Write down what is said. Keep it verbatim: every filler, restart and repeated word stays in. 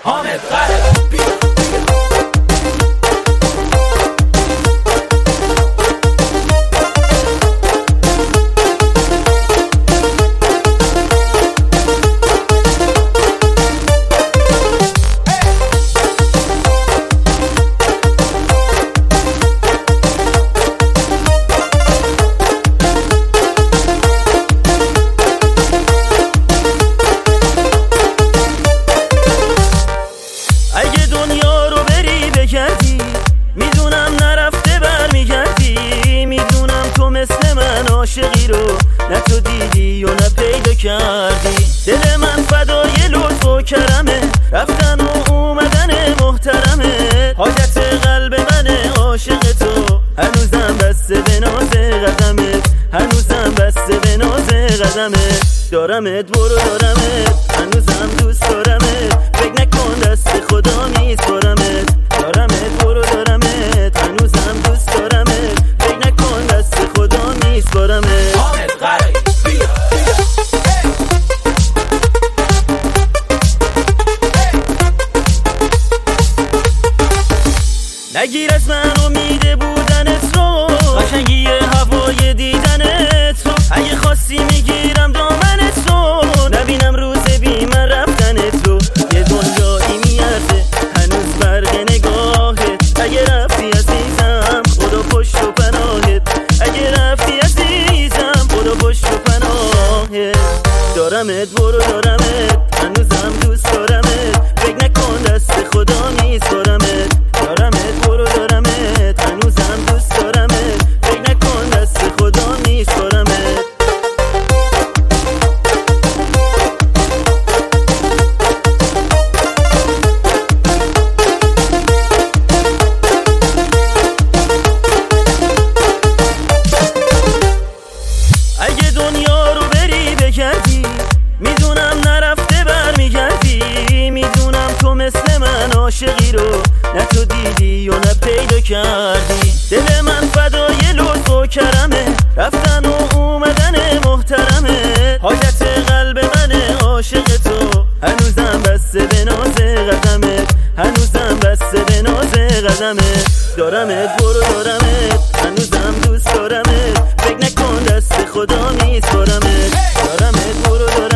حامد قره. اگه دنیا رو بری بگردی میدونم نرفته برمیگردی، میدونم تو مثل من عاشقی رو نه تو دیدی و نه پیدا کردی. دل من فدای لطف و کرمه، رفتن و اومدن محترمه. حاجت قلب من عاشق تو، هنوزم بسته به ناز قدمت، هنوزم بسته به ناز قدمت. دارمت برو دارمت، هنوزم دوست دارمت، فکر نکن دست خدا میسپارمت. دارمت برو دارمت، هنوزم دوست دارمت، فکر نکن دست خدا میسپارمت. حامد قره. نگیر از من امید بودنت رو، قشنگی هوای دیدنت رو. اگه خواستی میگیرم دامنت رو، نبینم روز بی من رفتنت رو. یه دنیایی میارزه هنوز برق نگاهت، اگه رفتی عزیزم خدا پشت و پناهت، اگه رفتی عزیزم خدا پشت و پناهت. دارمت برو دارمت، هنوزم دوست دارمت، فکر نکن دست خدا میسپارمت. دارمت برو دارمت، هنوزم دوست دارمت، فکر نکن دست خدا میسپارمت. اگه دنیا رو بری بگردی میدونم نرفته برمیگردی، میدونم تو مثل من عاشقی رو نه تو دیدی و نه پیدا کردی. دل من فدای لطف و کرمه، رفتن و اومدن محترمه. حاجت قلب من عاشق تو، هنوزم بسته به ناز قدمت، هنوزم بسته به ناز قدمت. دارمت برو دارمت، هنوزم دوست دارمت، فکر نکن دست خدا میسپارمت. دارمت برو دارمت.